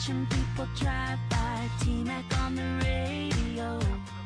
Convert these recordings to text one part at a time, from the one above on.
watching people drive by, T-Mac on the radio.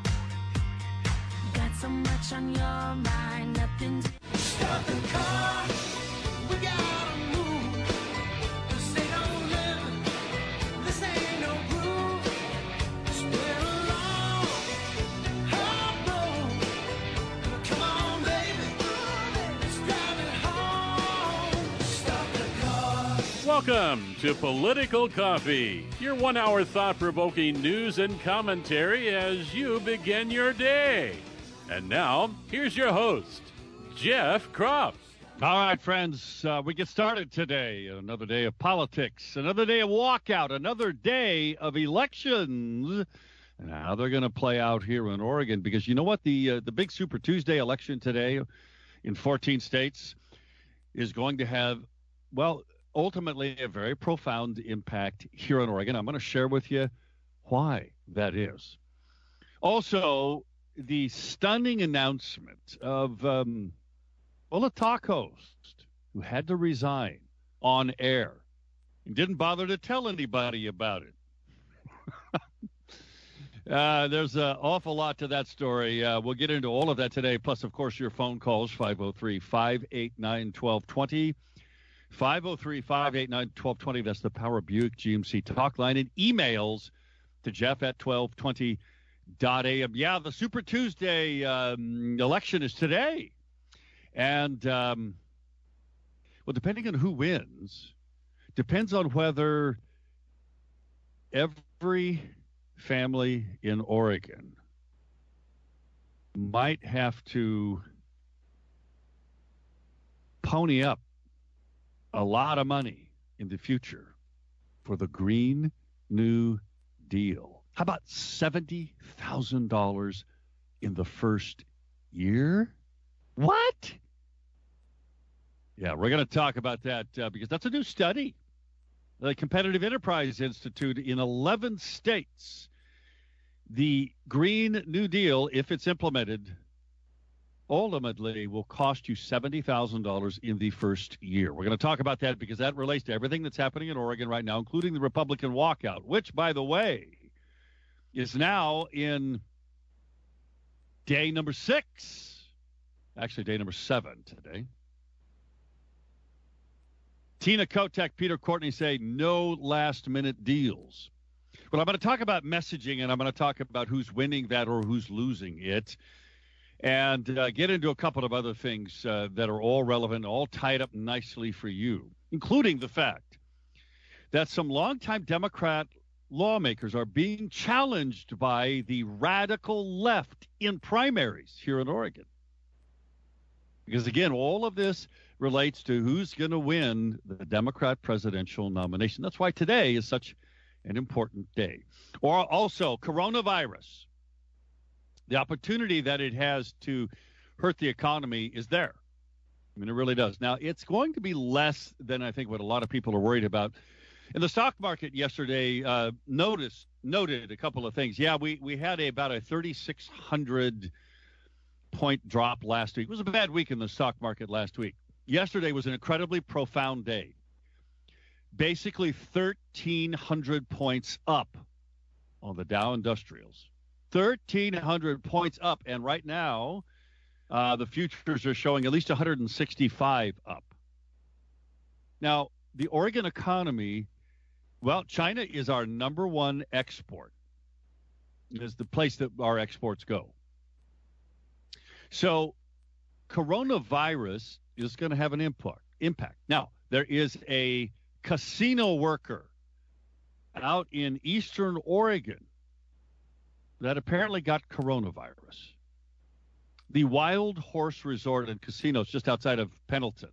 Got so much on your mind, nothing to... Stop the car, we gotta move. This ain't no living, this ain't no groove. It's been a long, hard road. Come on, baby, let's drive it home. Stop the car. Welcome to Political Coffee, your 1 hour thought-provoking news and commentary as you begin your day. And now, here's your host, Jeff Kropf. All right, friends, we get started today. Another day of politics, another day of walkout, another day of elections. And how they're going to play out here in Oregon, because you know what? The big Super Tuesday election today in 14 states is going to have, well, ultimately a very profound impact here in Oregon. I'm going to share with you why that is. Also, the stunning announcement of a talk host who had to resign on air and didn't bother to tell anybody about it. There's an awful lot to that story. We'll get into all of that today, plus, of course, your phone calls, 503-589-1220. 503-589-1220. That's the Power Buick GMC talk line. And emails to Jeff at 1220.am. Yeah, the Super Tuesday election is today. And, well, depending on who wins, depends on whether every family in Oregon might have to pony up a lot of money in the future for the Green New Deal. How about $70,000 in the first year? What? Yeah, we're going to talk about that because that's a new study. The Competitive Enterprise Institute in 11 states. The Green New Deal, if it's implemented, ultimately will cost you $70,000 in the first year. We're going to talk about that because that relates to everything that's happening in Oregon right now, including the Republican walkout, which, by the way, is now in day number 6. Actually, day number 7 today. Tina Kotek, Peter Courtney say no last-minute deals. Well, I'm going to talk about messaging, and I'm going to talk about who's winning that or who's losing it, and get into a couple of other things that are all relevant, all tied up nicely for you, including the fact that some longtime Democrat lawmakers are being challenged by the radical left in primaries here in Oregon. Because, again, all of this relates to who's going to win the Democrat presidential nomination. That's why today is such an important day. Or also, coronavirus. The opportunity that it has to hurt the economy is there. I mean, it really does. Now, it's going to be less than I think what a lot of people are worried about. And the stock market yesterday noted a couple of things. Yeah, we had about a 3,600 point drop last week. It was a bad week in the stock market last week. Yesterday was an incredibly profound day. Basically 1,300 points up on the Dow Industrials. 1,300 points up. And right now, the futures are showing at least 165 up. Now, the Oregon economy, well, China is our number one export. It is the place that our exports go. So coronavirus is going to have an impact. Now, there is a casino worker out in eastern Oregon that apparently got coronavirus. The Wild Horse Resort and Casinos just outside of Pendleton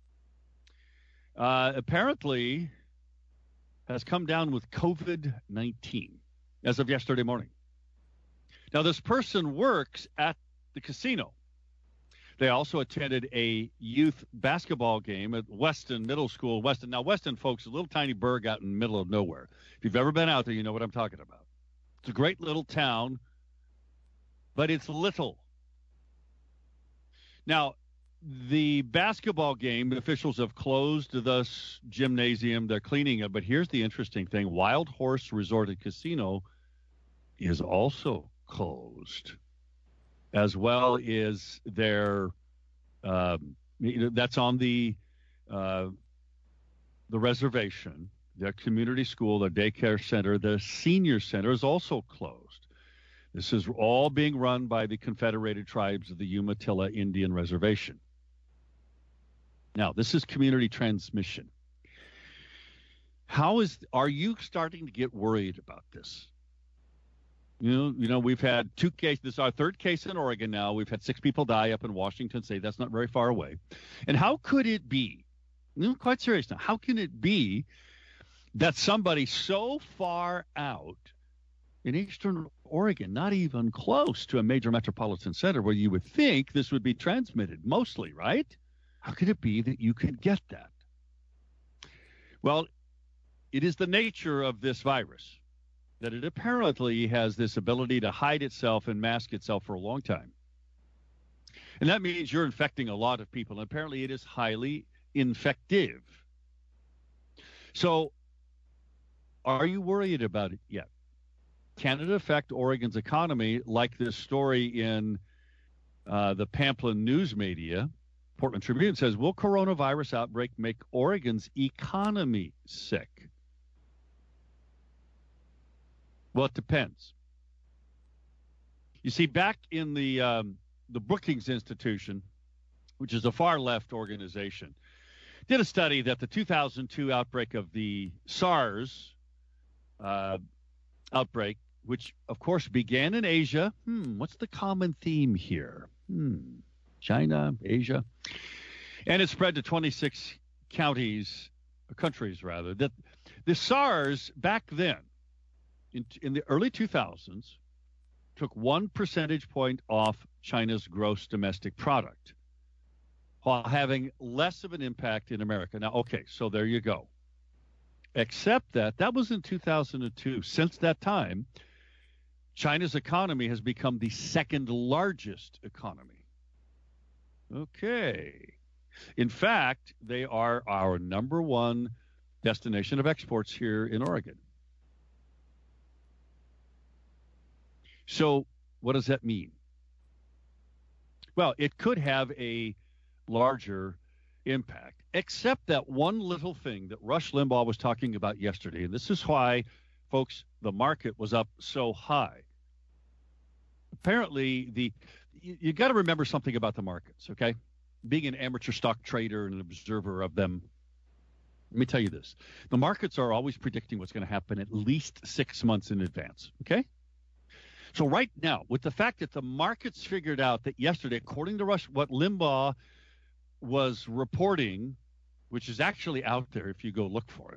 apparently has come down with COVID-19 as of yesterday morning. Now, this person works at the casino. They also attended a youth basketball game at Weston Middle School. Weston. Now, Weston, folks, a little tiny burg out in the middle of nowhere. If you've ever been out there, you know what I'm talking about. It's a great little town, but it's little. Now, the basketball game, officials have closed the gymnasium. They're cleaning it. But here's the interesting thing. Wild Horse Resort and Casino is also closed, as well as their that's on the reservation. Their community school, their daycare center, their senior center is also closed. This is all being run by the Confederated Tribes of the Umatilla Indian Reservation. Now, this is community transmission. Are you starting to get worried about this? You know, we've had 2 cases. This is our 3rd case in Oregon now. We've had 6 people die up in Washington State. That's not very far away. And how could it be, quite serious now, how can it be that somebody so far out in eastern Oregon, not even close to a major metropolitan center where you would think this would be transmitted mostly, right? How could it be that you could get that? Well, it is the nature of this virus that it apparently has this ability to hide itself and mask itself for a long time. And that means you're infecting a lot of people. And apparently it is highly infective. So are you worried about it yet? Can it affect Oregon's economy like this story in the Pamplin news media? Portland Tribune says, will coronavirus outbreak make Oregon's economy sick? Well, it depends. You see, back in the Brookings Institution, which is a far-left organization, did a study that the 2002 outbreak of the SARS outbreak, which, of course, began in Asia. What's the common theme here? China, Asia. And it spread to 26 countries, countries rather. That the SARS back then, in the early 2000s, took 1 percentage point off China's gross domestic product, while having less of an impact in America. Now, okay, so there you go. Except that was in 2002. Since that time, China's economy has become the 2nd largest economy. Okay. In fact, they are our number 1 destination of exports here in Oregon. So what does that mean? Well, it could have a larger impact, except that one little thing that Rush Limbaugh was talking about yesterday, and this is why, folks, the market was up so high. Apparently, you got to remember something about the markets, okay? Being an amateur stock trader and an observer of them, let me tell you this. The markets are always predicting what's going to happen at least 6 months in advance, okay? So right now, with the fact that the markets figured out that yesterday, according to Rush, what Limbaugh was reporting, which is actually out there if you go look for it,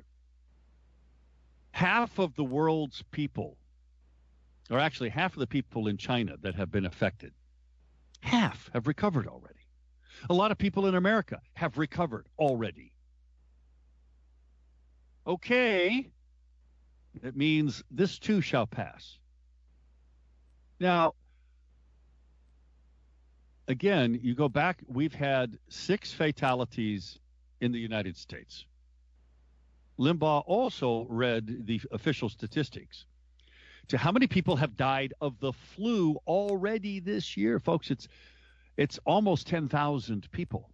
half of the world's people, or actually half of the people in China that have been affected, half have recovered already. A lot of people in America have recovered already. Okay, it means this too shall pass. Now, again, you go back, we've had 6 fatalities in the United States. Limbaugh also read the official statistics to how many people have died of the flu already this year. Folks, it's almost 10,000 people.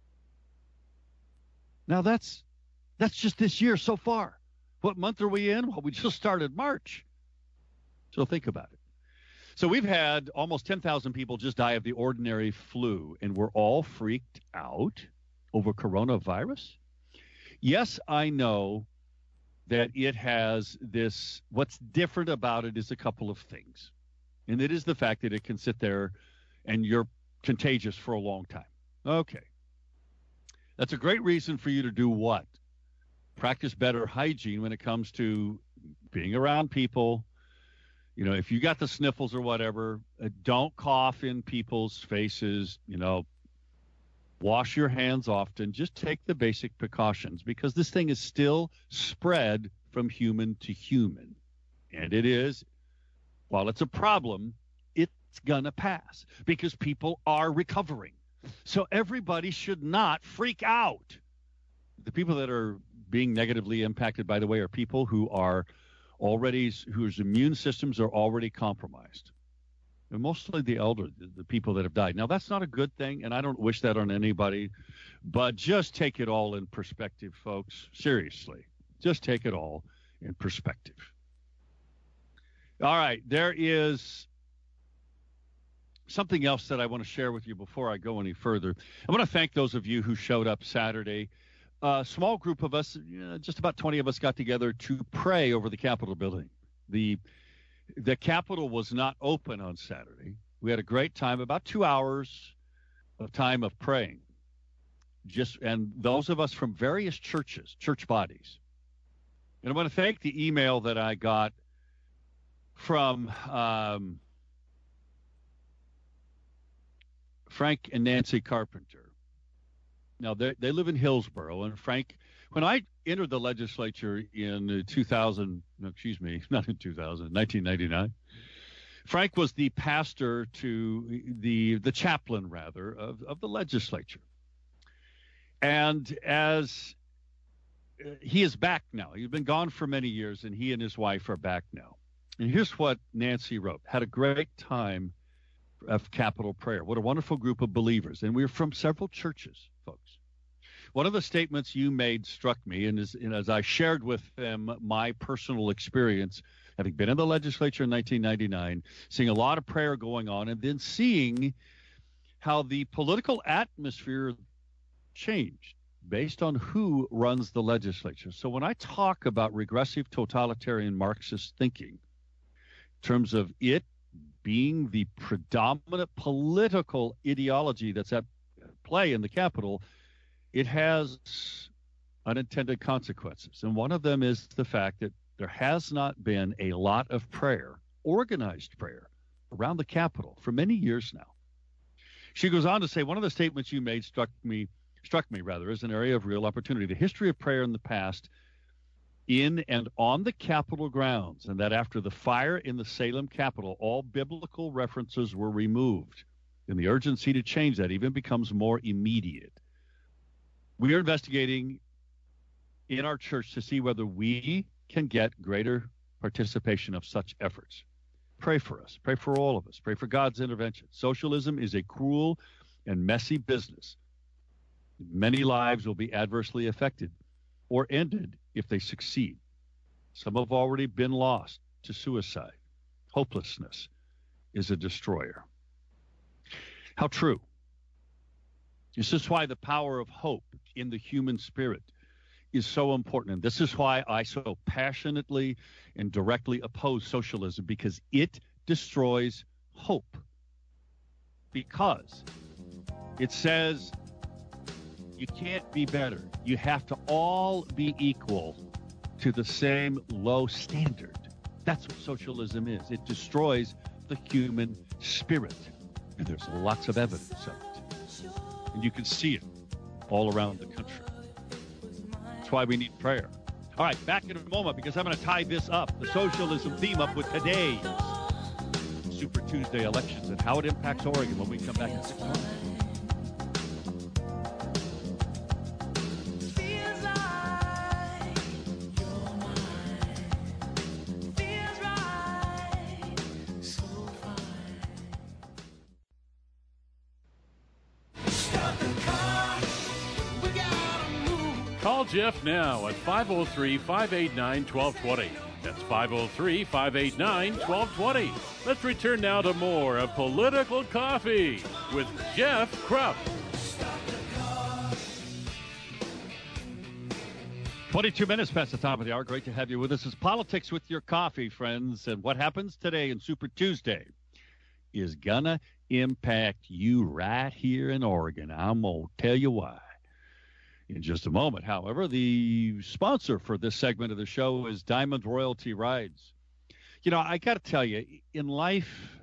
Now, that's just this year so far. What month are we in? Well, we just started March. So think about it. So we've had almost 10,000 people just die of the ordinary flu, and we're all freaked out over coronavirus. Yes, I know that it has this, what's different about it is a couple of things. And it is the fact that it can sit there and you're contagious for a long time. Okay. That's a great reason for you to do what? Practice better hygiene when it comes to being around people. You know, if you got the sniffles or whatever, don't cough in people's faces, wash your hands often. Just take the basic precautions because this thing is still spread from human to human. And it is, while it's a problem, it's going to pass because people are recovering. So everybody should not freak out. The people that are being negatively impacted, by the way, are people who are whose immune systems are already compromised. And mostly the elder, the people that have died. Now, that's not a good thing, and I don't wish that on anybody, but just take it all in perspective, folks. Seriously, just take it all in perspective. All right, there is something else that I want to share with you before I go any further. I want to thank those of you who showed up Saturday. A small group of us, just about 20 of us, got together to pray over the Capitol building. The Capitol was not open on Saturday. We had a great time, about 2 hours of time of praying. And those of us from various churches, church bodies. And I want to thank the email that I got from Frank and Nancy Carpenter. Now, they live in Hillsborough, and Frank, when I entered the legislature in 1999, Frank was the pastor to the chaplain, rather, of the legislature. And as he is back now, he's been gone for many years, and he and his wife are back now. And here's what Nancy wrote. Had a great time of Capitol prayer. What a wonderful group of believers. And we're from several churches, folks. One of the statements you made struck me, and as I shared with them my personal experience, having been in the legislature in 1999, seeing a lot of prayer going on, and then seeing how the political atmosphere changed based on who runs the legislature. So when I talk about regressive totalitarian Marxist thinking, in terms of it being the predominant political ideology that's at play in the Capitol, it has unintended consequences. And one of them is the fact that there has not been a lot of prayer, organized prayer, around the Capitol for many years now. She goes on to say, one of the statements you made struck me as an area of real opportunity. The history of prayer in the past in and on the Capitol grounds, and that after the fire in the Salem Capitol, all biblical references were removed. And the urgency to change that even becomes more immediate. We are investigating in our church to see whether we can get greater participation of such efforts. Pray for us. Pray for all of us. Pray for God's intervention. Socialism is a cruel and messy business. Many lives will be adversely affected or ended if they succeed. Some have already been lost to suicide. Hopelessness is a destroyer. How true. This is why the power of hope in the human spirit is so important. And this is why I so passionately and directly oppose socialism, because it destroys hope. Because it says you can't be better. You have to all be equal to the same low standard. That's what socialism is. It destroys the human spirit. And there's lots of evidence of it. And you can see it all around the country. That's why we need prayer. All right, back in a moment, because I'm going to tie this up, the socialism theme up with today's Super Tuesday elections and how it impacts Oregon when we come back in 6 months. Feels like you're mine. Feels right, so fine. Stop the car. We gotta move. Call Jeff now at 503-589-1220. That's 503-589-1220. Let's return now to more of Political Coffee with Jeff Krupp. 22 minutes past the top of the hour. Great to have you with us. It's Politics with Your Coffee, friends. And what happens today in Super Tuesday is going to impact you right here in Oregon. I'm going to tell you why in just a moment. However, the sponsor for this segment of the show is Diamond Royalty Rides. You know, I got to tell you, in life,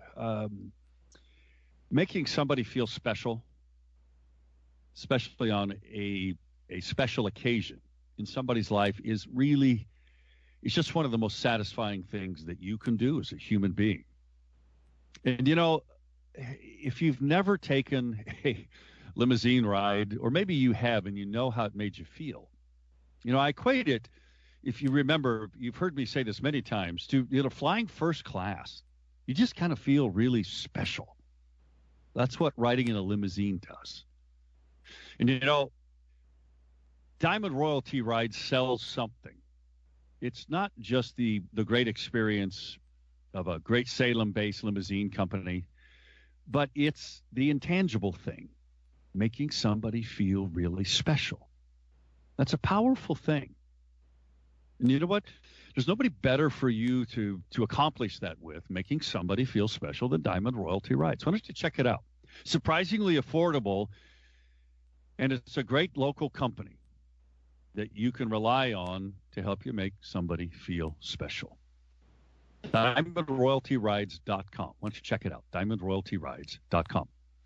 making somebody feel special, especially on a special occasion in somebody's life, is really, it's just one of the most satisfying things that you can do as a human being. And, you know, if you've never taken a limousine ride, or maybe you have and you know how it made you feel. I equate it, if you remember, you've heard me say this many times, to flying first class. You just kind of feel really special. That's what riding in a limousine does. And Diamond Royalty Rides sells something. It's not just the great experience of a great Salem-based limousine company, but it's the intangible thing, making somebody feel really special. That's a powerful thing. And you know what? There's nobody better for you to accomplish that with, making somebody feel special, than Diamond Royalty Rides. Why don't you check it out? Surprisingly affordable, and it's a great local company that you can rely on to help you make somebody feel special. DiamondRoyaltyRides.com. Why don't you check it out? DiamondRoyaltyRides.com.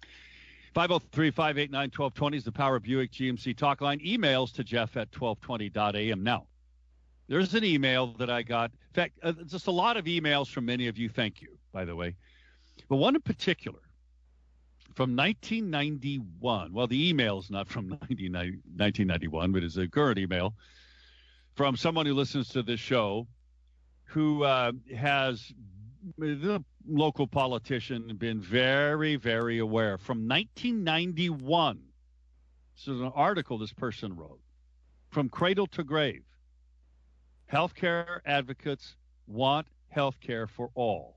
503-589-1220 is the Power Buick GMC talk line. Emails to Jeff@1220.am. Now, there's an email that I got. In fact, just a lot of emails from many of you. Thank you, by the way. But one in particular from 1991. Well, the email is not from 1991, but it's a current email from someone who listens to this show, who has, the local politician, been very, very aware. From 1991, this is an article this person wrote, From Cradle to Grave. Healthcare advocates want healthcare for all.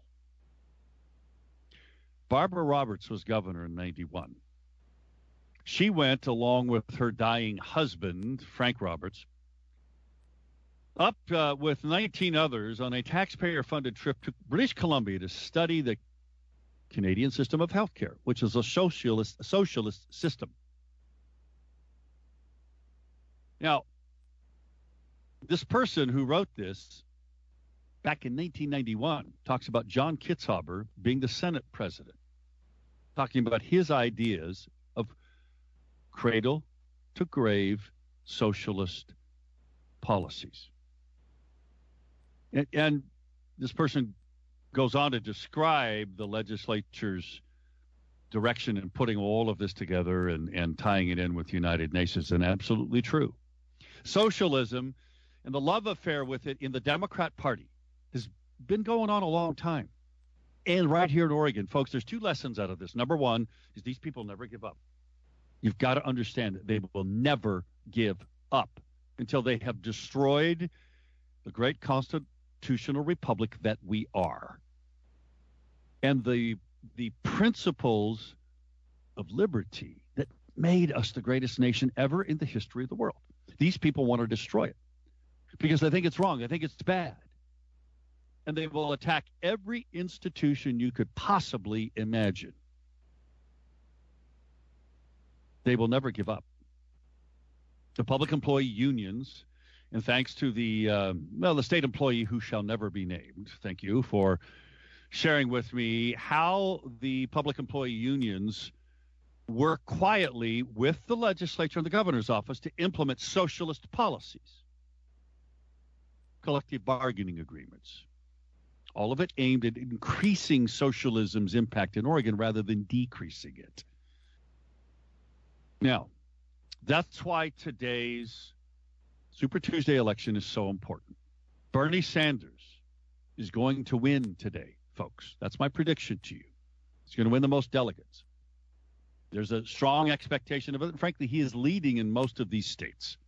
Barbara Roberts was governor in 91. She went, along with her dying husband, Frank Roberts, up with 19 others on a taxpayer-funded trip to British Columbia to study the Canadian system of healthcare, which is a socialist system. Now, this person who wrote this back in 1991 talks about John Kitzhaber being the Senate president, talking about his ideas of cradle to grave socialist policies. And this person goes on to describe the legislature's direction in putting all of this together and tying it in with the United Nations, and absolutely true. Socialism and the love affair with it in the Democrat Party has been going on a long time. And right here in Oregon, folks, there's two lessons out of this. Number one is these people never give up. You've got to understand that they will never give up until they have destroyed the great constitutional republic that we are. And the principles of liberty that made us the greatest nation ever in the history of the world. These people want to destroy it because they think it's wrong. They think it's bad. And they will attack every institution you could possibly imagine. They will never give up. The public employee unions, and thanks to the state employee who shall never be named, thank you for sharing with me how the public employee unions work quietly with the legislature and the governor's office to implement socialist policies, collective bargaining agreements, all of it aimed at increasing socialism's impact in Oregon rather than decreasing it. Now, that's why today's Super Tuesday election is so important. Bernie Sanders is going to win today, folks. That's my prediction to you. He's going to win the most delegates. There's a strong expectation of it. And frankly, he is leading in most of these states.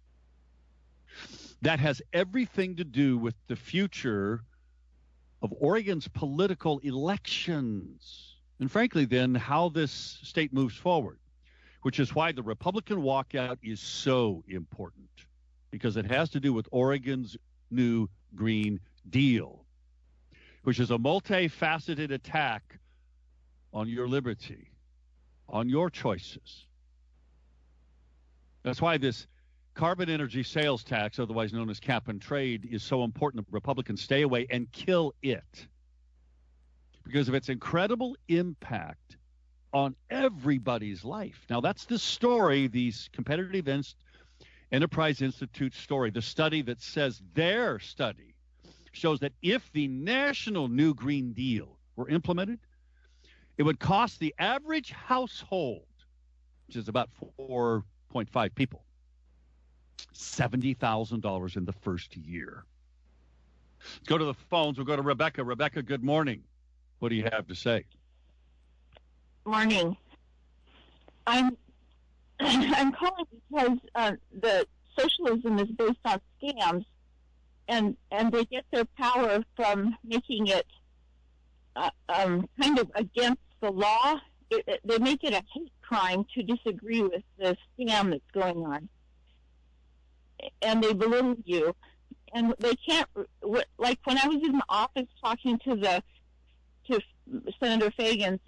That has everything to do with the future of Oregon's political elections. And frankly, then, how this state moves forward, which is why the Republican walkout is so important, because it has to do with Oregon's new Green Deal, which is a multifaceted attack on your liberty, on your choices. That's why this carbon energy sales tax, otherwise known as cap and trade, is so important that Republicans stay away and kill it because of its incredible impact on everybody's life. Now, that's the story, these Competitive Enterprise Institute story, the study that says their study shows that if the national new Green Deal were implemented, it would cost the average household which is about 4.5 people. $70,000 in the first year. Let's go to the phones. We'll go to Rebecca. Rebecca, good morning. What do you have to say? Morning. I'm I'm calling because the socialism is based on scams, and they get their power from making it kind of against the law. They make it a hate crime to disagree with the scam that's going on, and they belittle you. And they can't, like when I was in the office talking to Senator Fagan's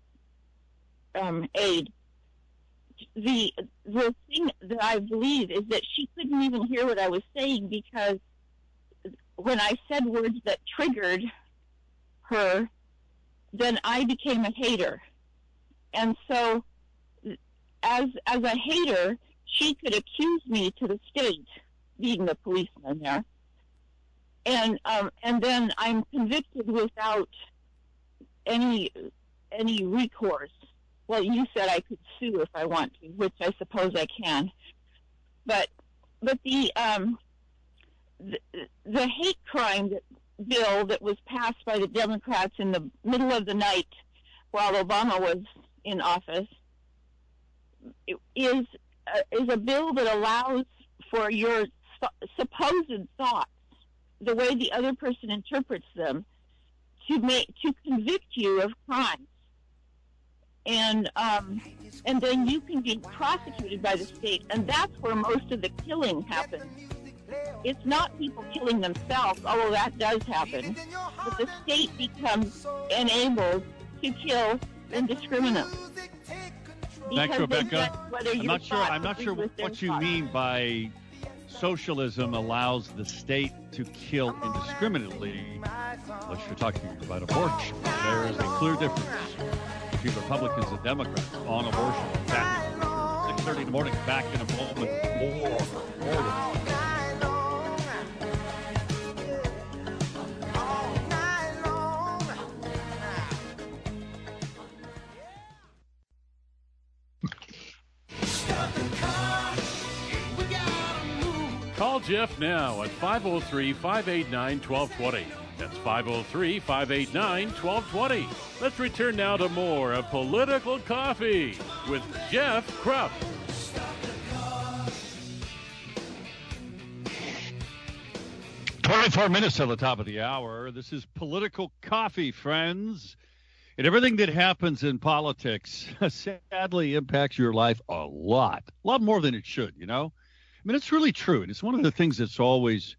aide, the thing that I believe is that she couldn't even hear what I was saying, because when I said words that triggered her, then I became a hater. And so as a hater, she could accuse me to the state, being the policeman there. And then I'm convicted without any recourse. Well, you said I could sue if I want to, which I suppose I can. But the hate crime bill that was passed by the Democrats in the middle of the night while Obama was in office is a bill that allows for your supposed thoughts, the way the other person interprets them, to convict you of crimes. And then you can be prosecuted by the state, and that's where most of the killing happens. It's not people killing themselves, although that does happen, but the state becomes enabled to kill indiscriminately. Thanks, Rebecca. I'm not sure what you mean by socialism allows the state to kill indiscriminately, unless you're talking about abortion. There is a clear difference between Republicans and Democrats on abortion. 6:30 in the morning, back in a moment. More. Call Jeff now at 503-589-1220. That's 503-589-1220. Let's return now to more of Political Coffee with Jeff Krupp. "24 minutes till the top of the hour. This is Political Coffee, friends. And everything that happens in politics sadly impacts your life a lot more than it should, you know? I mean, it's really true. And it's one of the things that's always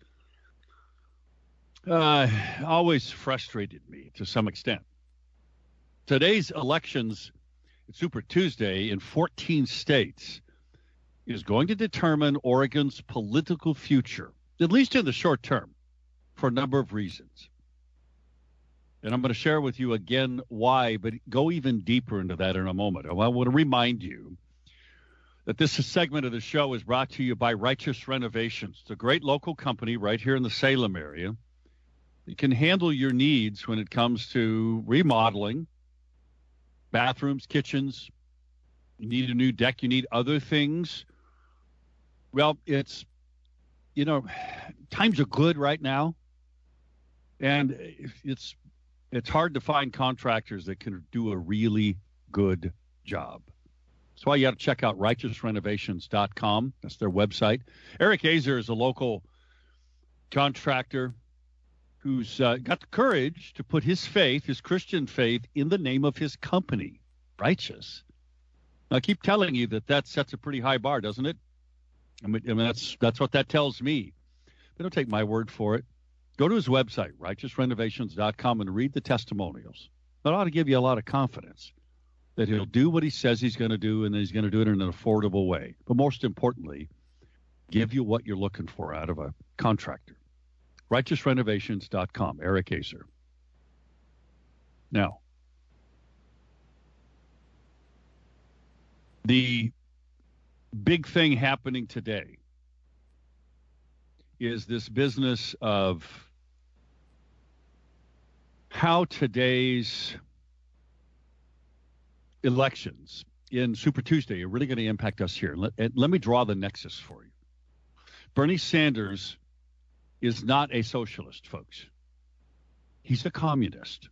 frustrated me to some extent. Today's elections, Super Tuesday, in 14 states is going to determine Oregon's political future, at least in the short term, for a number of reasons. And I'm going to share with you again why, but go even deeper into that in a moment. I want to remind you that this segment of the show is brought to you by Righteous Renovations. It's a great local company right here in the Salem area. It can handle your needs when it comes to remodeling, bathrooms, kitchens. You need a new deck. You need other things. Well, it's, times are good right now. And it's hard to find contractors that can do a really good job. That's why you got to check out righteousrenovations.com. That's their website. Eric Azer is a local contractor who's got the courage to put his faith, his Christian faith, in the name of his company, Righteous. Now, I keep telling you that sets a pretty high bar, doesn't it? I mean that's what that tells me. But don't take my word for it. Go to his website, righteousrenovations.com, and read the testimonials. That ought to give you a lot of confidence that he'll do what he says he's going to do, and he's going to do it in an affordable way. But most importantly, give you what you're looking for out of a contractor. righteousrenovations.com, Eric Azer. Now, the big thing happening today is this business of how today's elections in Super Tuesday are really going to impact us here. Let me draw the nexus for you. Bernie Sanders is not a socialist, folks. He's a communist.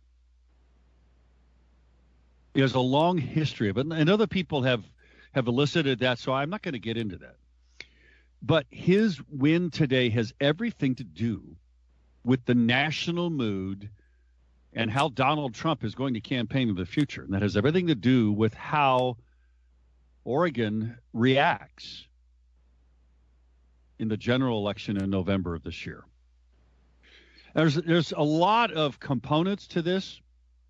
He has a long history of it, and other people have elicited that, so I'm not going to get into that. But his win today has everything to do with the national mood and how Donald Trump is going to campaign in the future. And that has everything to do with how Oregon reacts in the general election in November of this year. There's a lot of components to this.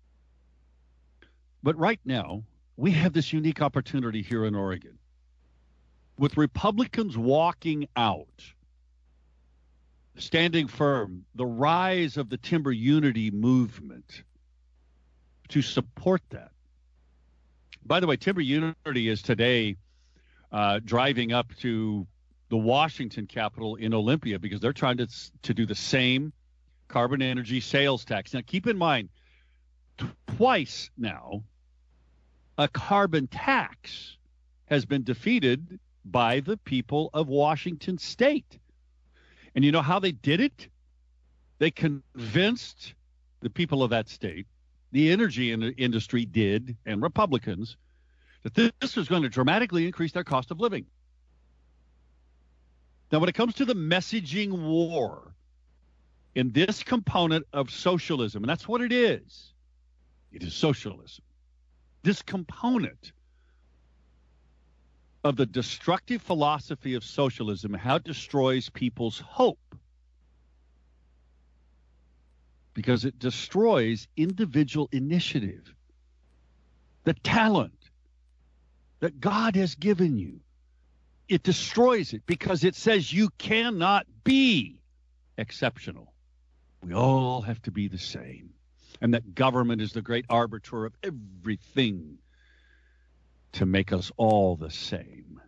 But right now, we have this unique opportunity here in Oregon with Republicans walking out, standing firm, the rise of the timber unity movement to support that. By the way, timber unity is today driving up to the Washington Capitol in Olympia because they're trying to do the same carbon energy sales tax. Now, keep in mind, twice now, a carbon tax has been defeated by the people of Washington State. And you know how they did it? They convinced the people of that state, the energy industry did, and Republicans, that this was going to dramatically increase their cost of living. Now, when it comes to the messaging war in this component of socialism, and that's what it is socialism. This component of the destructive philosophy of socialism, how it destroys people's hope. Because it destroys individual initiative, the talent that God has given you. It destroys it because it says you cannot be exceptional. We all have to be the same. And that government is the great arbiter of everything to make us all the same.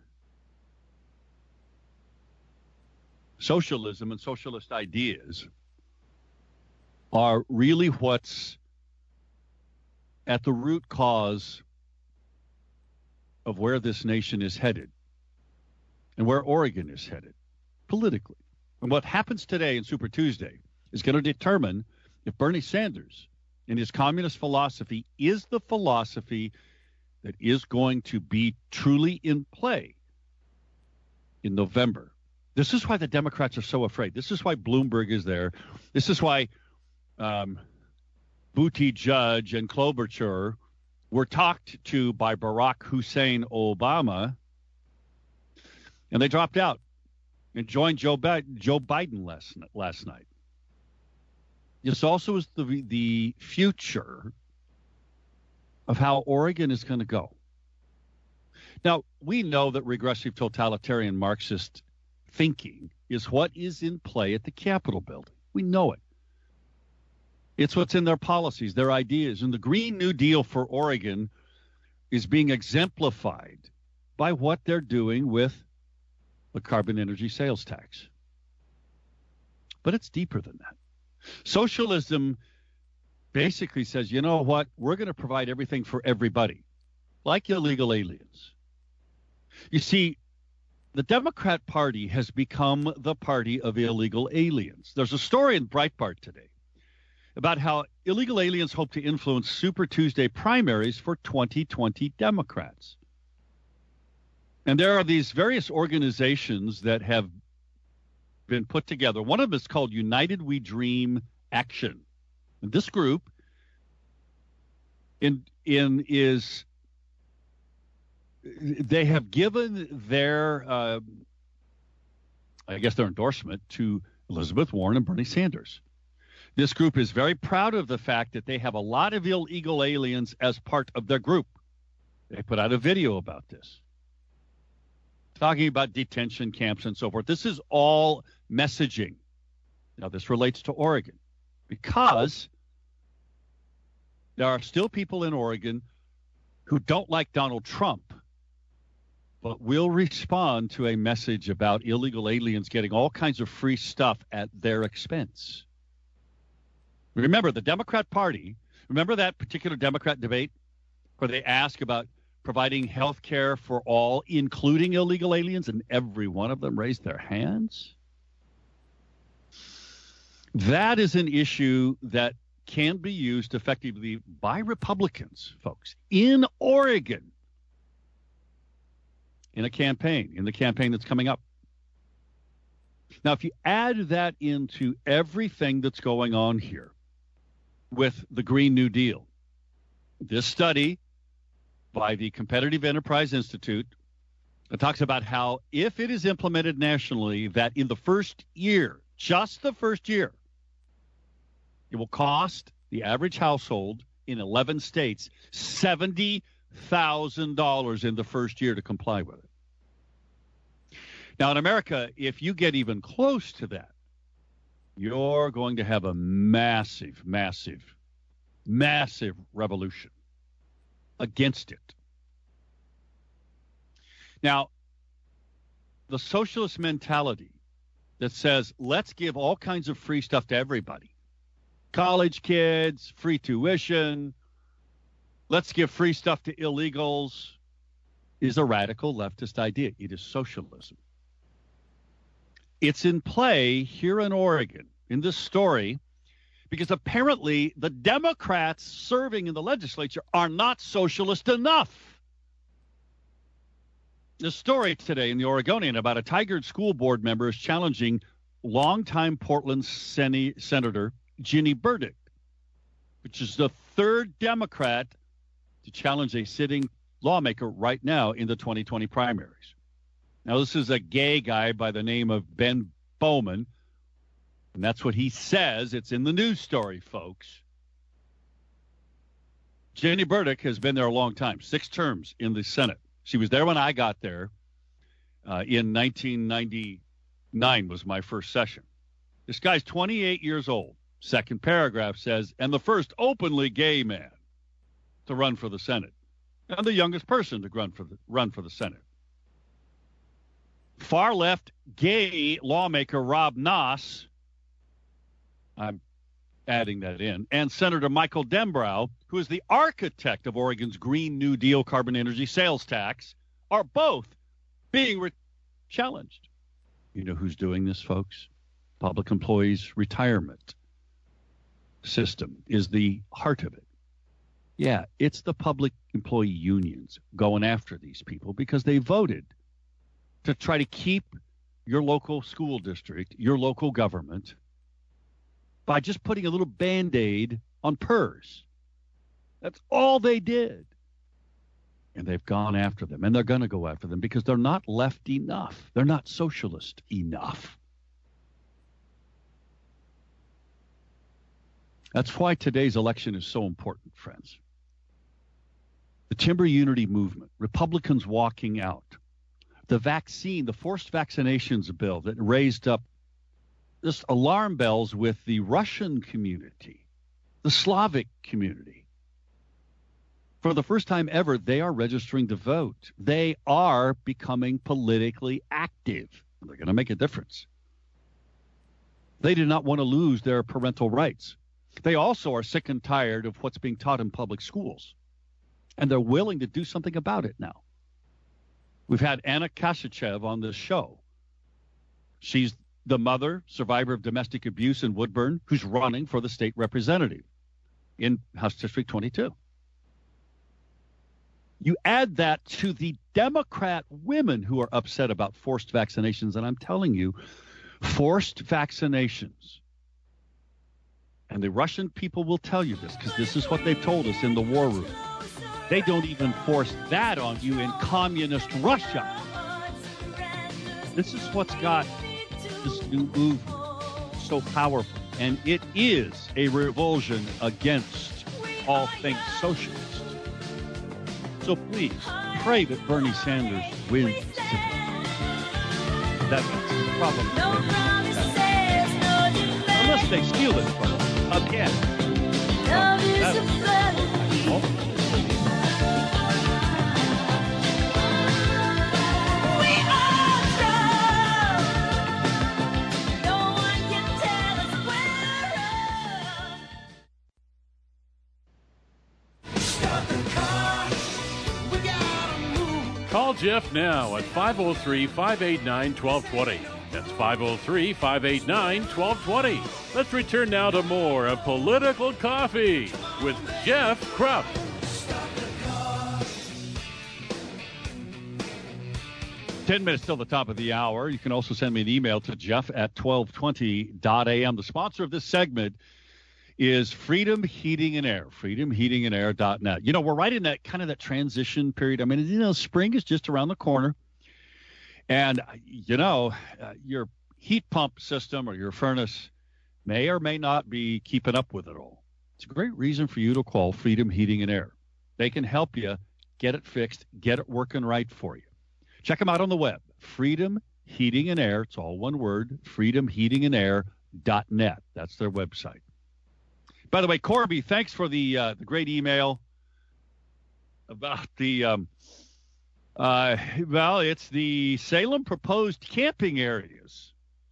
Socialism and socialist ideas are really what's at the root cause of where this nation is headed and where Oregon is headed politically. And what happens today in Super Tuesday is going to determine if Bernie Sanders and his communist philosophy is the philosophy that is going to be truly in play in November. This is why the Democrats are so afraid. This is why Bloomberg is there. This is why Buttigieg and Klobuchar were talked to by Barack Hussein Obama, and they dropped out and joined Joe Biden last night. This also is the future of how Oregon is going to go. Now, we know that regressive totalitarian Marxist thinking is what is in play at the Capitol building. We know it. It's what's in their policies, their ideas. And the Green New Deal for Oregon is being exemplified by what they're doing with the carbon energy sales tax. But it's deeper than that. Socialism basically says, you know what, we're going to provide everything for everybody, like illegal aliens. You see, the Democrat Party has become the party of illegal aliens. There's a story in Breitbart today about how illegal aliens hope to influence Super Tuesday primaries for 2020 Democrats. And there are these various organizations that have been put together. One of them is called United We Dream Action. And this group is they have given their their endorsement to Elizabeth Warren and Bernie Sanders. This group is very proud of the fact that they have a lot of illegal aliens as part of their group. They put out a video about this, talking about detention camps and so forth. This is all messaging. Now, this relates to Oregon because there are still people in Oregon who don't like Donald Trump, but will respond to a message about illegal aliens getting all kinds of free stuff at their expense. Remember, the Democrat Party, remember that particular Democrat debate where they ask about providing health care for all, including illegal aliens, and every one of them raised their hands. That is an issue that can be used effectively by Republicans, folks, in Oregon in the campaign that's coming up. Now, if you add that into everything that's going on here with the Green New Deal, this study by the Competitive Enterprise Institute talks about how if it is implemented nationally, that in the first year, just the first year, it will cost the average household in 11 states $70,000 in the first year to comply with it. Now, in America, if you get even close to that, you're going to have a massive, massive, massive revolution against it. Now, the socialist mentality that says, let's give all kinds of free stuff to everybody, college kids, free tuition, let's give free stuff to illegals, is a radical leftist idea. It is socialism. It's in play here in Oregon in this story because apparently the Democrats serving in the legislature are not socialist enough. The story today in the Oregonian about a Tigard school board member is challenging longtime Portland Senator Ginny Burdick, which is the third Democrat to challenge a sitting lawmaker right now in the 2020 primaries. Now, this is a gay guy by the name of Ben Bowman, and that's what he says. It's in the news story, folks. Ginny Burdick has been there a long time, 6 terms in the Senate. She was there when I got there. In 1999 was my first session. This guy's 28 years old. Second paragraph says, and the first openly gay man to run for the Senate, and the youngest person to run for the Senate. Far left gay lawmaker Rob Noss, I'm adding that in, and Senator Michael Dembrow, who is the architect of Oregon's Green New Deal carbon energy sales tax, are both being challenged. You know who's doing this, folks? Public employees' retirement system is the heart of it. Yeah, it's the public employee unions going after these people because they voted to try to keep your local school district, your local government, by just putting a little Band-Aid on PERS. That's all they did. And they've gone after them, and they're going to go after them because they're not left enough. They're not socialist enough. That's why today's election is so important, friends. The Timber Unity movement, Republicans walking out, the vaccine, the forced vaccinations bill that raised up this alarm bells with the Russian community, the Slavic community. For the first time ever, they are registering to vote. They are becoming politically active. They're going to make a difference. They do not want to lose their parental rights. They also are sick and tired of what's being taught in public schools. And they're willing to do something about it now. We've had Anna Kasachev on this show. She's the mother, survivor of domestic abuse in Woodburn, who's running for the state representative in House District 22. You add that to the Democrat women who are upset about forced vaccinations, and I'm telling you, forced vaccinations, and the Russian people will tell you this because this is what they've told us in the war room. They don't even force that on you in communist Russia. This is what's got this new movement so powerful, and it is a revulsion against all things socialist. So please pray that Bernie Sanders wins today. That's the problem. Unless they steal it from us again. Stop the car. We got Call Jeff now at 503-589-1220. That's 503-589-1220. Let's return now to more of Political Coffee with Jeff Krupp. 10 minutes till the top of the hour. You can also send me an email to jeff@1220.am. The sponsor of this segment is Freedom Heating and Air, freedomheatingandair.net. You know, we're right in that kind of that transition period. I mean, you know, spring is just around the corner. And, you know, your heat pump system or your furnace may or may not be keeping up with it all. It's a great reason for you to call Freedom Heating and Air. They can help you get it fixed, get it working right for you. Check them out on the web, Freedom Heating and Air. It's all one word, freedomheatingandair.net. That's their website. By the way, Corby, thanks for the great email about the well, it's the Salem proposed camping areas.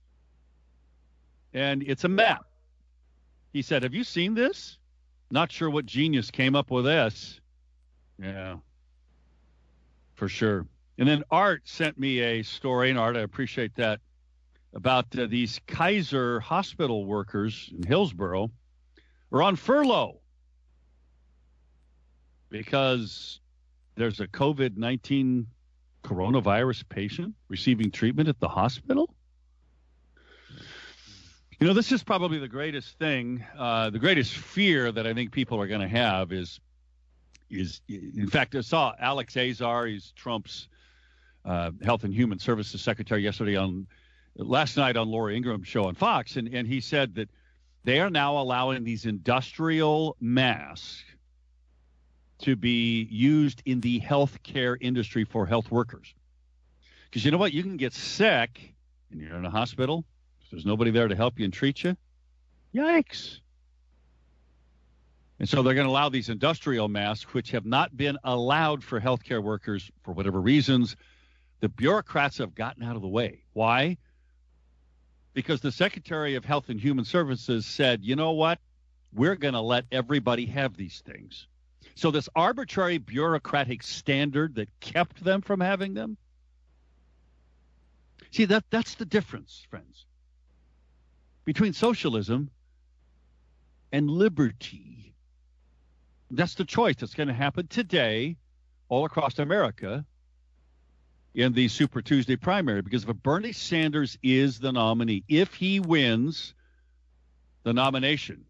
And it's a map. He said, have you seen this? Not sure what genius came up with this. Yeah, for sure. And then Art sent me a story, and Art, I appreciate that, about these Kaiser hospital workers in Hillsborough are on furlough because there's a COVID-19 coronavirus patient receiving treatment at the hospital. You know, this is probably the greatest thing, the greatest fear that I think people are going to have is, in fact, I saw Alex Azar, he's Trump's Health and Human Services Secretary last night on Laura Ingram's show on Fox, and he said that they are now allowing these industrial masks to be used in the healthcare industry for health workers. Because you know what? You can get sick and you're in a hospital. If there's nobody there to help you and treat you, yikes. And so they're going to allow these industrial masks, which have not been allowed for healthcare workers for whatever reasons. The bureaucrats have gotten out of the way. Why? Because the Secretary of Health and Human Services said, you know what? We're going to let everybody have these things. So this arbitrary bureaucratic standard that kept them from having them. See, that's the difference, friends, between socialism and liberty. That's the choice that's going to happen today all across America in the Super Tuesday primary. Because if Bernie Sanders is the nominee, if he wins the nomination,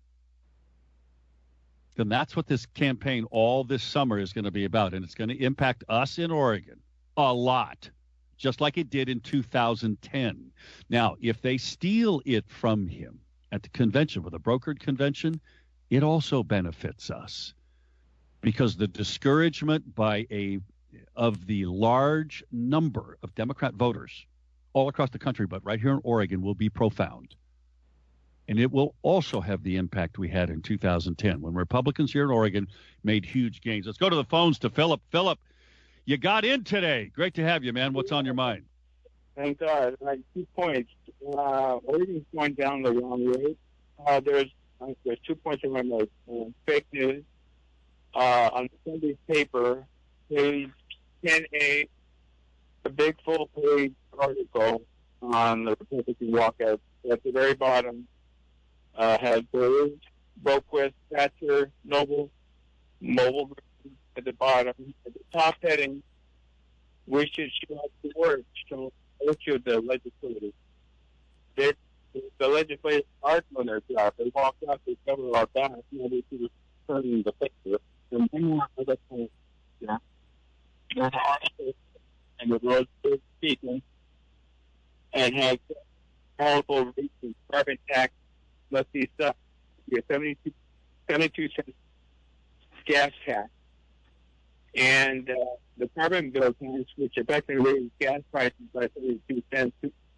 then that's what this campaign all this summer is going to be about. And it's going to impact us in Oregon a lot, just like it did in 2010. Now, if they steal it from him at the convention, with a brokered convention, it also benefits us. Because the discouragement of the large number of Democrat voters all across the country, but right here in Oregon, will be profound. And it will also have the impact we had in 2010 when Republicans here in Oregon made huge gains. Let's go to the phones to Philip. Philip, you got in today. Great to have you, man. What's on your mind? Thank God. 2 points. Oregon's going down the wrong road. There's 2 points I want to make. Fake news. On Sunday's paper, page 10A, a big full-page article on the Republican walkout. At the very bottom, has Burrs, Boquist, Thatcher, Noble, Mobile at the bottom. At the top heading, we should show up to work, show the legislators. The legislators are doing their job. They walked out, they covered our back, now they should turn the paper. And one more other thing, there's an article and the road is speaking and has powerful reasons. Carbon tax must be stuck. You get 72 cents gas tax. And the carbon bill tax, which effectively raises gas prices by 72 cents,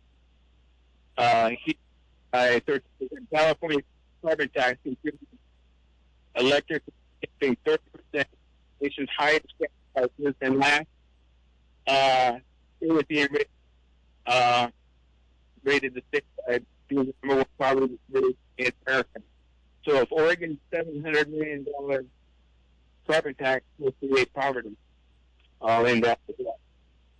by 13%. California carbon tax contributes electric paying 30%, nation's highest gas prices, and last, it was being rated the sixth by being the number one poverty rate in America. So if Oregon's $700 million carbon tax will create poverty, I'll end up with that.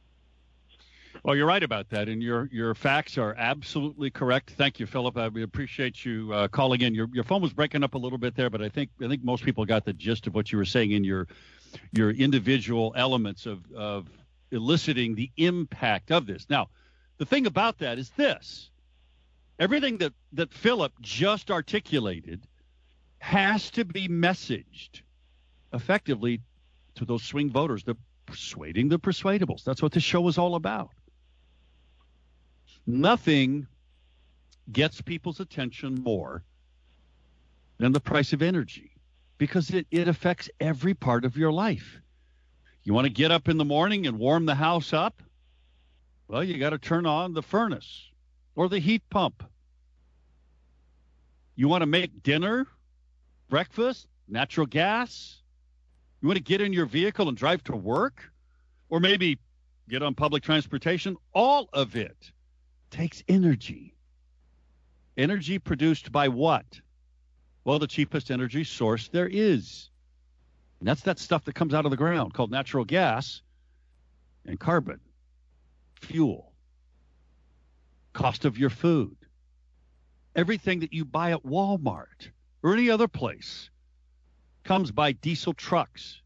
Well, you're right about that, and your facts are absolutely correct. Thank you, Philip. We appreciate you calling in. Your phone was breaking up a little bit there, but I think most people got the gist of what you were saying in your individual elements of eliciting the impact of this. Now, the thing about that is this. Everything that Philip just articulated has to be messaged effectively to those swing voters, the persuading the persuadables. That's what this show is all about. Nothing gets people's attention more than the price of energy because it affects every part of your life. You want to get up in the morning and warm the house up? Well, you got to turn on the furnace or the heat pump. You want to make dinner, breakfast, natural gas? You want to get in your vehicle and drive to work? Or maybe get on public transportation? All of it takes energy. Energy produced by what? Well, the cheapest energy source there is. And that's that stuff that comes out of the ground called natural gas and carbon, fuel, cost of your food. Everything that you buy at Walmart or any other place comes by diesel trucks.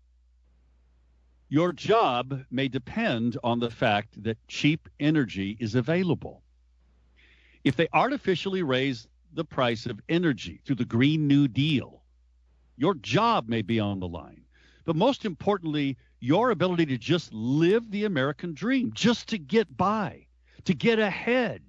Your job may depend on the fact that cheap energy is available. If they artificially raise the price of energy through the Green New Deal, your job may be on the line. But most importantly, your ability to just live the American dream, just to get by, to get ahead,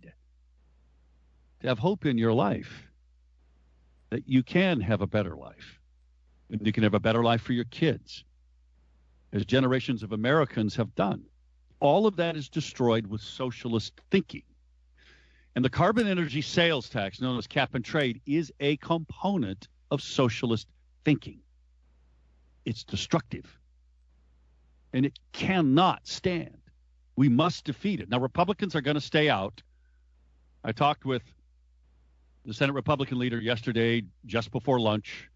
to have hope in your life, that you can have a better life. And you can have a better life for your kids, as generations of Americans have done. All of that is destroyed with socialist thinking. And the carbon energy sales tax, known as cap and trade, is a component of socialist thinking. It's destructive. And it cannot stand. We must defeat it. Now, Republicans are going to stay out. I talked with the Senate Republican leader yesterday, just before lunch.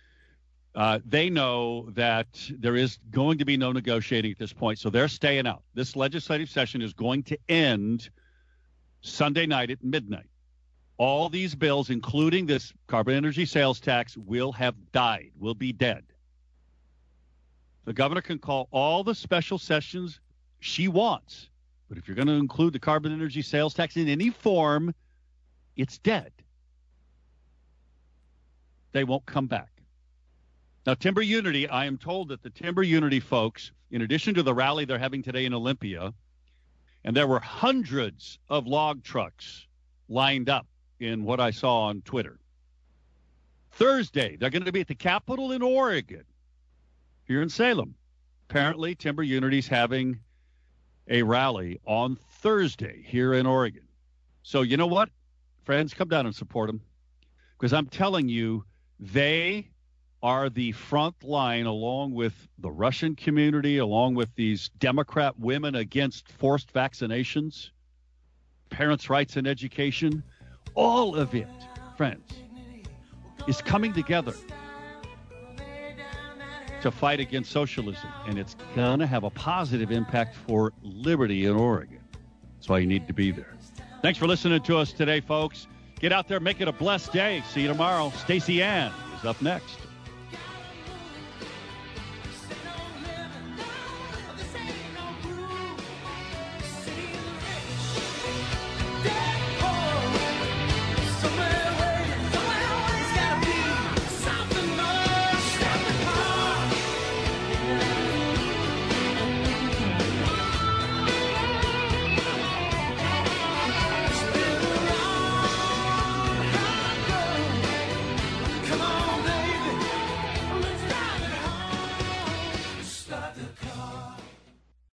They know that there is going to be no negotiating at this point, so they're staying out. This legislative session is going to end Sunday night at midnight. All these bills, including this carbon energy sales tax, will have died, will be dead. The governor can call all the special sessions she wants, but if you're going to include the carbon energy sales tax in any form, it's dead. They won't come back. Now, Timber Unity, I am told that the Timber Unity folks, in addition to the rally they're having today in Olympia, and there were hundreds of log trucks lined up in what I saw on Twitter. Thursday, they're going to be at the Capitol in Oregon, here in Salem. Apparently, Timber Unity's having a rally on Thursday here in Oregon. So you know what? Friends, come down and support them. Because I'm telling you, they are the front line, along with the Russian community, along with these Democrat women against forced vaccinations, parents' rights in education. All of it, friends, is coming together to fight against socialism. And it's going to have a positive impact for liberty in Oregon. That's why you need to be there. Thanks for listening to us today, folks. Get out there, make it a blessed day. See you tomorrow. Stacey Ann is up next.